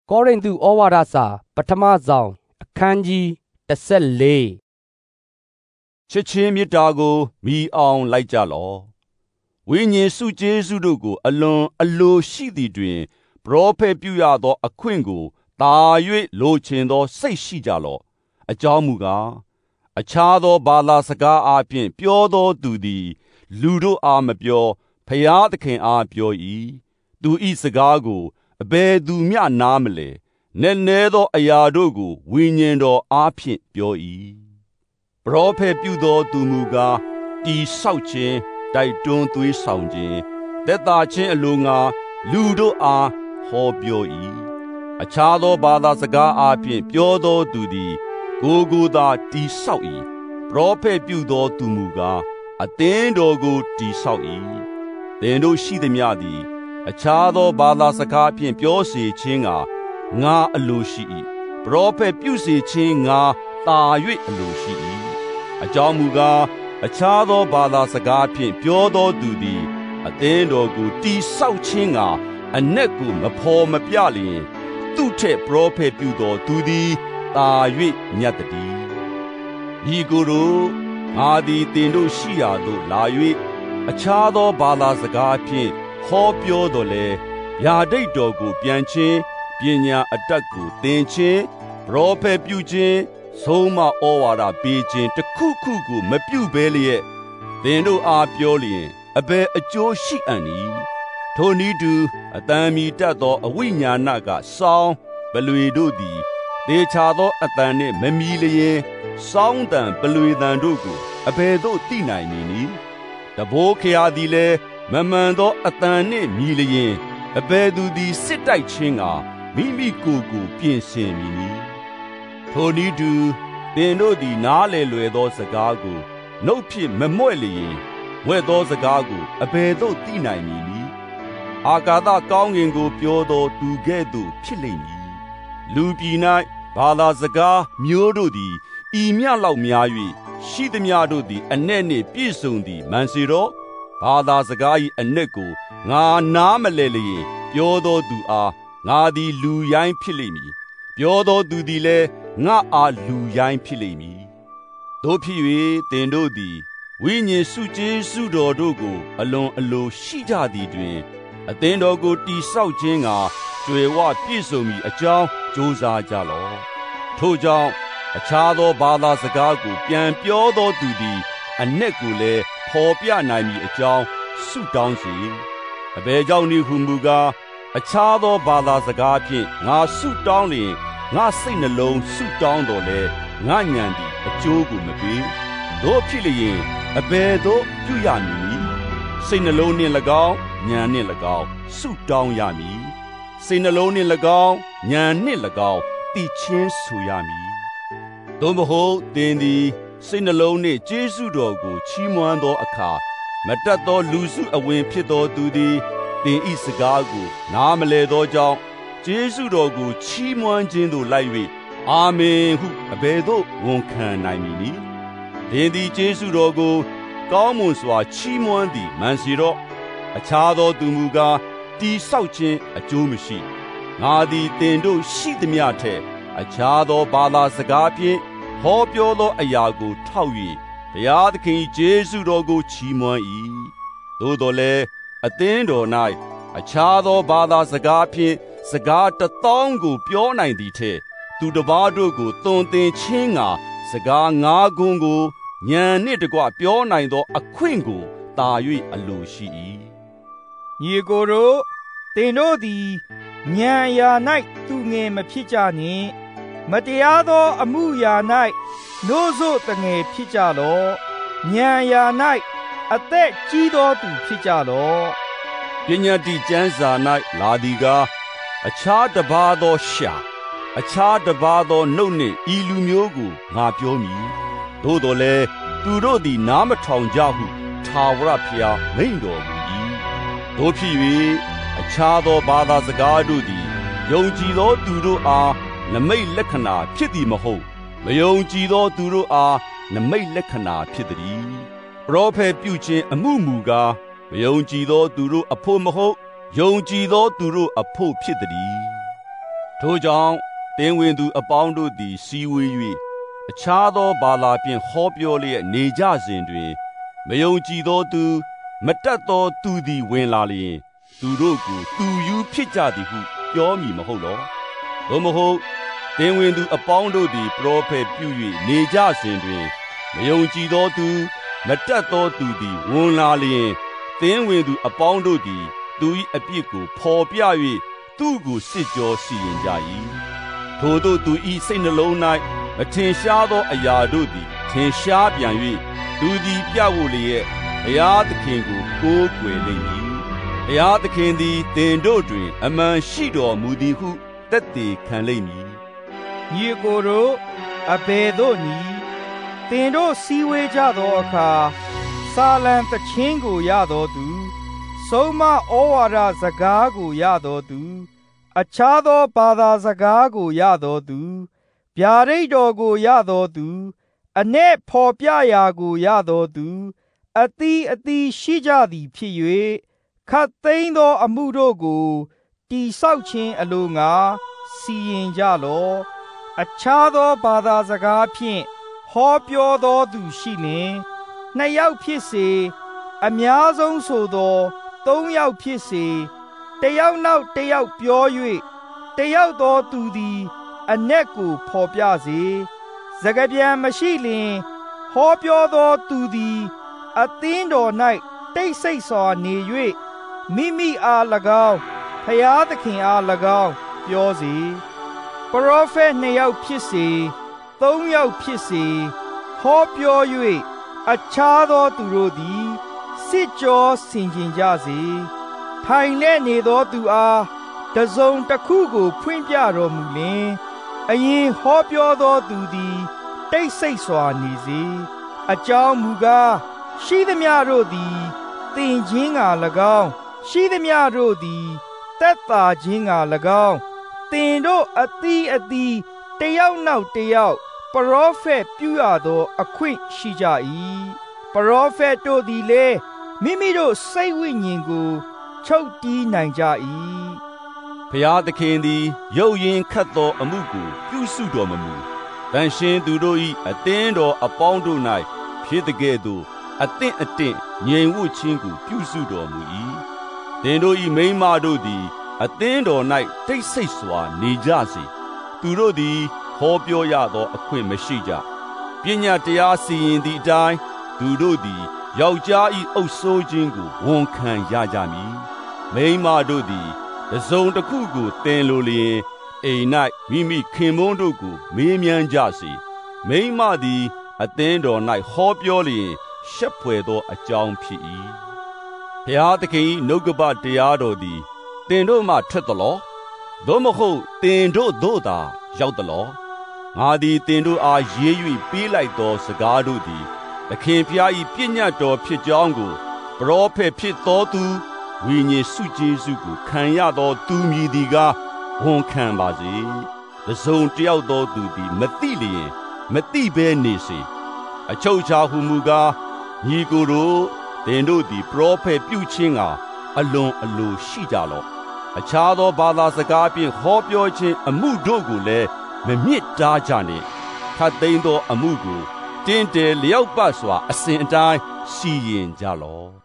ကောရိန္သုဩဝါဒစာပထမဆောင်အခန်းကြီး14 ချစ်ချင်းမေတ္တာကိုမိအောင်လိုက်ကြလော့ဝိညာဉ်စုကျေးဇူးတို့ကိုအလွန်အလိုရှိသည်တွင်ပရောဖက်ပြုရသောအခွင့်ကိုတာ၍လိုချင်သောစိတ်ရှိကြလော့အကြောင်းမူကားအခြားသောဘာသာစကားအားဖြင့်ပြောသောသူသည်လူတို့အားမပြောဖျားသခင်အားပြော၏သူဤစကားကိုအဘယ်သူမျှနားမလဲနည်းနည်းသောအရာတို့ကိုဝိညာဉ်တော်အားဖြင့်ပြော၏ပရောဖက်ပြုသောသူမူကားတိဆောက်ခြင်းတိုက်တွန်းသွေးဆောင်ခြင်းသက်သာခြင်းအလိုငါလူတို့အားဟောပြော၏အခြားသောဘာသာစကားအားဖြင့်ပြောသောသူသည်ကိုယ်သာတိဆောက်၏ပရောဖက်ပြုသောသူမူကားအသင်းတော်ကိုတိဆောက်၏သင်တို့ရှိသမျှသည်အခြားသောဘာသာစကားဖြင့်ပြောစေခြင်းကငါအလိုရှိ၏ပရောဖက်ပြုစေခြင်းငါတာ၍အလိုရှိ၏အကြောင်းမူကားအခြားသောဘာသာစကားဖြင့်ပြောသောသူသည်အသင်းတော်ကိုတိဆောက်ခြင်းကအနက်ကိုမဖော်မပြလျင်သူထက်ပရောဖက်ပြုသောသူသည်တာ၍မြတ်တည်းဤကိုယ်တို့ငါသည်သင်တို့ရှိရာသို့လာ၍အခြားသောဘာသာစကားဖြင့်ဟောပြောတော်လဲဗျာဒိတ်တော်ကိုပြန်ခြင်းပညာအတတ်ကိုသင်ခြင်းပရောဖက်ပြုခြင်းဆုံးမဩဝါဒပေးခြင်းတစ်ခုခုကိုမပြုဘဲလျက်သင်တို့အားပြောလျင်အဘယ်အကျိုးရှိအံ့နည်းထိုနည်းတူအတန်မီတတ်သောအဝိညာဏကစောင်းပလွေတို့သည်တေချာသောအတန်နှင့်မမီလျင်စောင်းတန်ပလွေတန်တို့ကိုအဘယ်သို့သိနိုင်မည်နည်းတဘိုးခရာသည်လည်းမမှန်သောအတန်နှင့်မြည်လျင်အဘယ်သူသည်စစ်တိုက်ခြင်းကမိမိကိုယ်ကိုပြင်ဆင်မည်နည်းထိုနည်းတူသင်တို့သည်နားလည်လွယ်သောစကားကိုနှုတ်ဖြင့်မမွဲ့လျင်ဝဲ့သောစကားကိုအဘယ်သို့သိနိုင်မည်နည်းအာကာသကောင်းကင်ကိုပြောသောသူကဲ့သို့ဖြစ်လိမ့်မည်လူပြည်၌ဘာသာစကားမျိုးတို့သည်ဤမျှလောက်များ၍ရှိသမျှတို့သည်အ내နှင့်ပြည့်စုံသည်မန်စီတော့ဘာသာစကား၏အ내ကိုငါနားမလဲလျင်ပြောသောသူအားငါသည်လူရိုင်းဖြစ်လိမ့်မည်ပြောသောသူသည်လည်းငါအားလူရိုင်းဖြစ်လိမ့်မည်တို့ဖြစ်၍သင်တို့သည်ဝိညာဉ်စုကျေးဇူးတော်တို့ကိုအလွန်အလိုရှိကြသည်တွင်အသင်းတော်ကိုတိဆောက်ခြင်းကကြွယ်ဝပြည့်စုံမည်အကြောင်းကြိုးစားကြလော့ထို့ကြောင့်အခြားသောဘာသာစကားကိုပြန်ပြောသောသူသည်အ내ကိုလည်းဖော်ပြနိုင်မည်အကြောင်းဆုတောင်းစေအဘယ်ကြောင့်နည်းဟုမူကားအခြားသောဘာသာစကားဖြင့်ငါဆုတောင်းလျင်ငါစိတ်နှလုံးဆုတောင်းတော်လဲငါဉာဏ်သည်အကျိုးကိုမပေးတို့ဖြစ်လျင်အဘယ်သို့ပြုရမည်စိတ်နှလုံးနှင့်၎င်းဉာဏ်နှင့်၎င်းဆုတောင်းရမည်စိတ်နှလုံးနှင့်၎င်းဉာဏ်နှင့်၎င်းတည်ခြင်းဆိုရမည်သို့မဟုတ်သင်သည်စိတ်နှလုံးနှင့်ကျေးဇူးတော်ကိုချီးမွမ်းသောအခါမတတ်သောလူစုအဝင်ဖြစ်သောသူသည်သင်ဤစကားကိုနားမလည်သောကြောင့်ကျေးဇူးတော်ကိုချီးမွမ်းခြင်းသို့လိုက်၍အာမင်ဟုအဘယ်သို့ဝန်ခံနိုင်မည်နည်းသင်သည်ကျေးဇူးတော်ကိုကောင်းမွန်စွာချီးမွမ်းသည်မှန်စီတော့အခြားသောသူမူကားတိဆောက်ခြင်းအကျိုးမရှိငါသည်သင်တို့ရှိသမျှထက်အခြားသောဘာသာစကားဖြင့်ဟောပြောသောအရာကိုထောက်၍ဘုရားသခင်ကျေးဇူးတော်ကိုချီးမွမ်း၏သို့တော်လည်းအသင်းတော်၌အခြားသောဘာသာစကားဖြင့်စကား1000ကိုပြောနိုင်သည်ထက်သူတစ်ပါးတို့ကိုသွန်သင်ခြင်းငါစကား9ခုကိုဉာဏ်နှင့်တကွပြောနိုင်သောအခွင့်ကိုတာ၍အလိုရှိ၏ညီကိုတို့သင်တို့သည်ဉာဏ်ရာ၌သူငယ်မဖြစ်ကြနှင့်မတရားသောအမှုရာ၌နို့စို့တငယ်ဖြစ်ကြလော့ဉာဏ်ရာ၌အသက်ကြီးသောသူဖြစ်ကြလော့ပညာတိကျမ်းစာ၌လာသည်ကားအခြားတစ်ပါးသောရှာအခြားတစ်ပါးသောနှုတ်နှင့်ဤလူမျိုးကိုငါပြောမည်သို့တော်လည်းသူတို့သည်နားမထောင်ကြဟုထာဝရဘုရားမိန့်တော်မူ၏တို့ဖြစ်၍အခြားသောဘာသာစကားတို့သည်ယုံကြည်သောသူတို့အားနမိတ်လက္ခဏာဖြစ်သည်မဟုတ်မယုံကြည်သောသူတို့အားနမိတ်လက္ခဏာဖြစ်သည်ပရောဖက်ပြုခြင်းအမှုမူကားမယုံကြည်သောသူတို့အဖို့မဟုတ်ယုံကြည်သောသူတို့အဖို့ဖြစ်သည်ထိုကြောင့်သင်ဝင်သူအပေါင်းတို့သည်စီဝေး၍အခြားသောဘာသာဖြင့်ဟောပြောလျက်နေကြစဉ်တွင်မယုံကြည်သောသူမတတ်သောသူသည်ဝင်လာလျင်သူတို့ကိုသူယူဖြစ်ကြသည်ဟုပြောမည်မဟုတ်လောသို့မဟုတ်သင်ဝင်သူအပေါင်းတို့သည်ပရောဖက်ပြု၍နေကြစဉ်တွင်မယုံကြည်သောသူမတတ်သောသူသည်ဝင်လာလျင်သင်ဝင်သူအပေါင်းတို့သည်သူ၏အပြစ်ကိုဖော်ပြ၍သူ့ကိုစစ်ကြောစီရင်ကြ၏ထိုသို့သူ၏စိတ်နှလုံး၌မထင်ရှားသောအရာတို့သည်ထင်ရှားပြန်၍သူသည်ပြဝတ်လျက်ဘုရားသခင်ကိုကိုးကွယ်လိမ့်မည်ဘုရားသခင်သည်သင်တို့တွင်အမှန်ရှိတော်မူသည်ဟုသက်သေခံလိမ့်မည်ညီကိုတို့အဘယ်သို့နည်းသင်တို့စည်းဝေးကြသောအခါစာလံသချင်းကိုရတော်သူဆုံးမဩဝါဒစကားကိုရတော်သူအခြားသောဘာသာစကားကိုရတော်သူဗျာဒိတ်တော်ကိုရတော်သူအ내ဖော်ပြရာကိုရတော်သူအသီးအသီးရှိကြသည်ဖြစ်၍ခတ်သိမ်းသောအမှုတို့ကိုတိဆောက်ခြင်းအလိုငှာစီရင်ကြလော့အခြားသောဘာသာစကားဖြင့်ဟောပြောသောသူရှိလျင်2 ယောက်ဖြစ်စေအများဆုံးဆိုသော3 ယောက်ဖြစ်စေ1 ယောက်နောက်1 ယောက်ပြော၍1 ယောက်သောသူသည်အ내ကိုဖော်ပြစေစကားပြန်မရှိလျင်ဟောပြောသောသူသည်အသင်းတော်၌တိတ်ဆိတ်စွာနေ၍မိမိအား၎င်းဖျားသခင်အား၎င်းပြောစေပရောဖက်2 ယောက်ဖြစ်စေ3 ယောက်ဖြစ်စေဟောပြော၍အခြားသောသူတို့သည်စစ်ကြောဆင်ခြင်ကြစေထိုင်လက်နေသောသူအားတစုံတစ်ခုကိုဖွင့်ပြတော်မူလျှင်အရင်ဟောပြောသောသူသည်တိတ်ဆိတ်စွာနေစေအကြောင်းမူကားရှိသမျှတို့သည်သင်ခြင်းက၎င်းရှိသမျှတို့သည်သက်သာခြင်းက၎င်းသင်တို့အသီးအသီး1 ယောက်နောက်1 ယောက်ပရောဖက်ပြုရသောအခွင့်ရှိကြ၏ပရောဖက်တို့သည်လည်းမိမိတို့စိတ်ဝိညာဉ်ကိုချုပ်တီးနိုင်ကြ၏ဘုရားသခင်သည်ရုပ်ရင်းခတ်သောအမှုကိုပြုစုတော်မမူတန်ရှင်သူတို့၏အသင်းတော်အပေါင်းတို့၌ဖြစ်တဲ့ကဲ့သို့အသင့်အတင့်ငြိမ်ဝှက်ခြင်းကိုပြုစုတော်မူ၏သင်တို့၏မိန်းမတို့သည်အသင်းတော်၌တိတ်ဆိတ်စွာနေကြစေသူတို့သည်ဟောပြောရသောအခွင့်မရှိကြပညာတရားစီရင်သည့်အတိုင်းသူတို့သည်ယောက်ျား၏အုပ်ဆိုးခြင်းကိုဝန်ခံရကြမည်မိန်းမတို့သည်တစုံတစ်ခုကိုသင်လိုလျင်အိမ်၌မိမိခင်ပွန်းတို့ကိုမေးမြန်းကြစေမိန်းမသည်အသင်းတော်၌ဟောပြောလျင်ရှက်ဖွယ်သောအကြောင်းဖြစ်၏ဘုရားသခင်၏နှုတ်ကပတရားတော်သည်သင်တို့မှထွက်သလောသို့မဟုတ်သင်တို့သို့သာရောက်သလောငါသည်သင်တို့အားရေး၍ပေးလိုက်သောစကားတို့သည်သခင်ဖျား၏ပြည့်ညတ်တော်ဖြစ်ကြောင်းကိုပရောဖက်ဖြစ်သောသူဝိညာဉ်စုကျေးဇူးကိုခံရသောသူမည်သည်ကားဝန်ခံပါစေတစုံတယောက်သောသူသည်မသိလျင်မသိဘဲနေစေအချုပ်အခြာဟုမူကားညီကိုတို့သင်တို့သည်ပရောဖက်ပြုခြင်းကအလွန်အလိုရှိကြလော့အခြားသောဘာသာစကားဖြင့်ဟောပြောခြင်းအမှုတို့ကိုလည်းမမြစ်တားကြနှင့်ခတ်သိမ်းသောအမှုကိုတင်းတယ်လျောက်ပတ်စွာအစဉ်အတိုင်းစီရင်ကြလော့